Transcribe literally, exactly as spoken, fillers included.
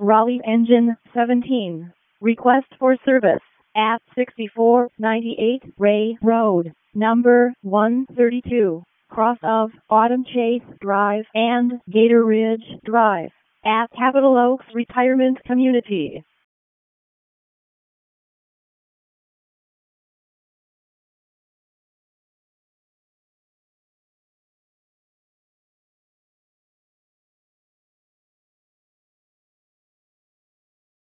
Raleigh Engine seventeen. Request for service at sixty-four ninety-eight Ray Road, number one thirty-two, cross of Autumn Chase Drive and Gator Ridge Drive, at Capitol Oaks Retirement Community.